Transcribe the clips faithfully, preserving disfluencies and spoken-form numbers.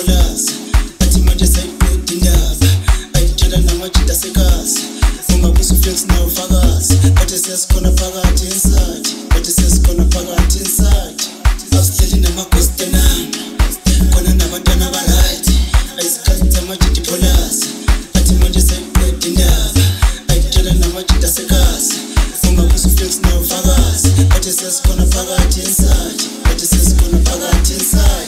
polasa athi manje sayiqeda indaba ayitshela namajita sekasi ungabuza uflex nawo ufakazi bathi sesikhona phakathi inside bathi sesikhona phakathi inside asihleli namaghosti nami khona nabantwana ba-right ayisikhathi samajita polasa athi manje sayiqeda indaba ayitshela namajita sekasi ungabuza uflex nawo ufakazi bathi sesikhona phakathi inside bathi sesikhona phakathi inside.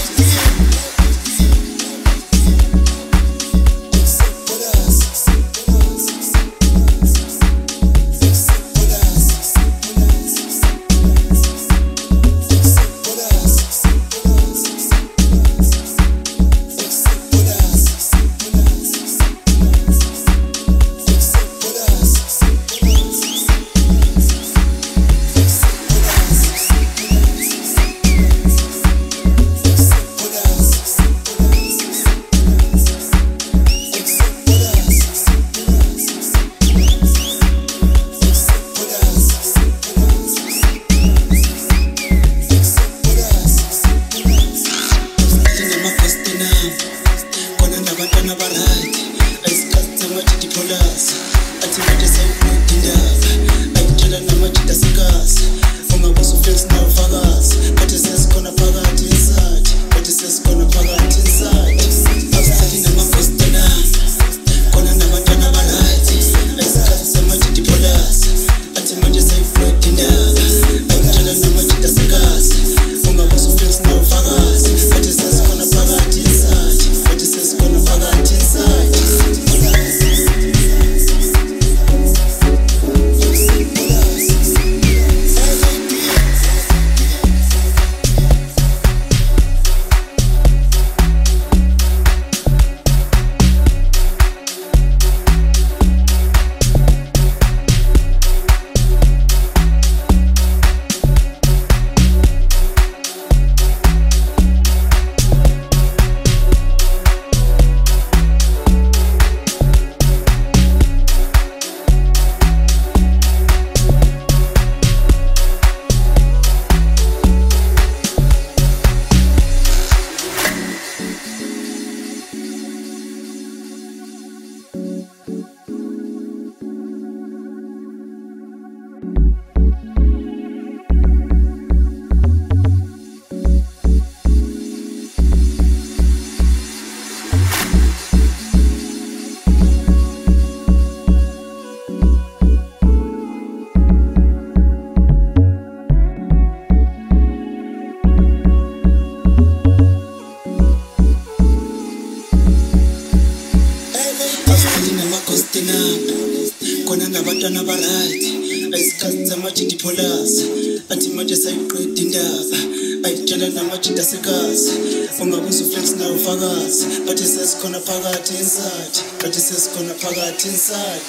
Khona nabantwana ba-right ayisikhathi samajita polasa athi manje sayiqeda indaba ayitshela namajita sekasi ungabuza uflex nawo ufakazi bathi sesikhona phakathi inside bathi sesikhona phakathi inside.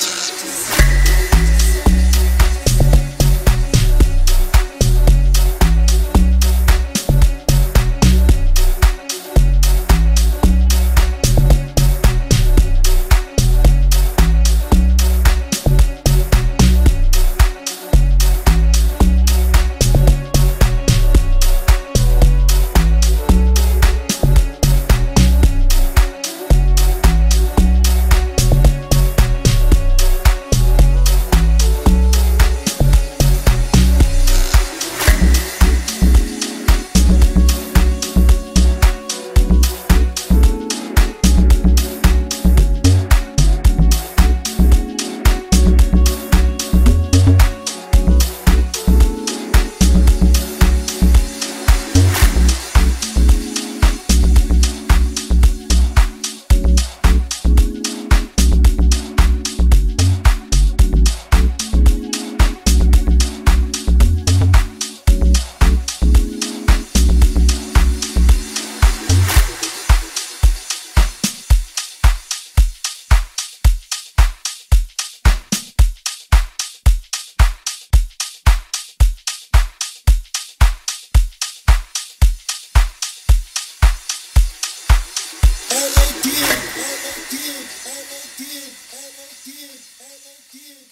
L A D, L A D, L A D, L A D.